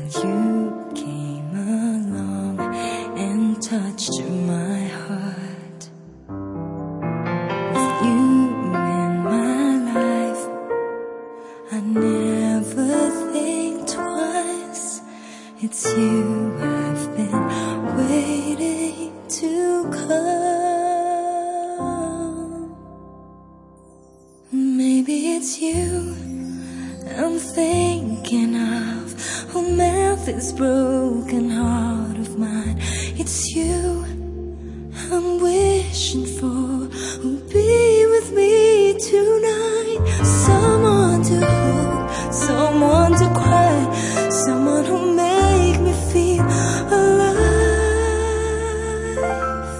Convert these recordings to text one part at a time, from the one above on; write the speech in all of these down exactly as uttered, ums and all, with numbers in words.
you came along and touched my heart. With you in my life, I never think twice. It's you I've been waiting to come. Maybe it's you I'm thinking of, who melt this broken heart of mine. It's you I'm wishing for, who'll be with me tonight. Someone to hold, someone to cry, someone who'll make me feel alive.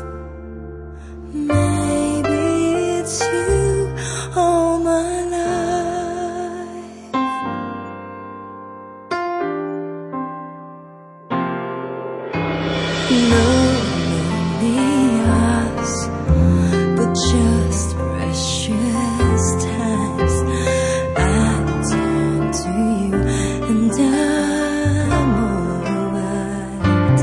Maybe it's you all my life. No lonely hours, but just precious times. I turn to you and I'm alright.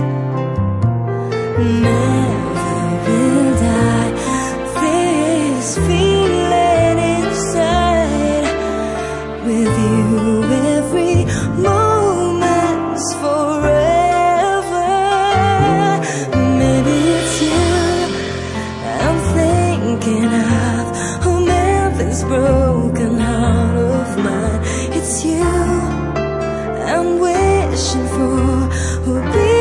Never will die this feeling inside. With you every moment's forever. Maybe it's you I'm thinking of, who melt this broken heart of mine. It's you I'm wishing for, who'll be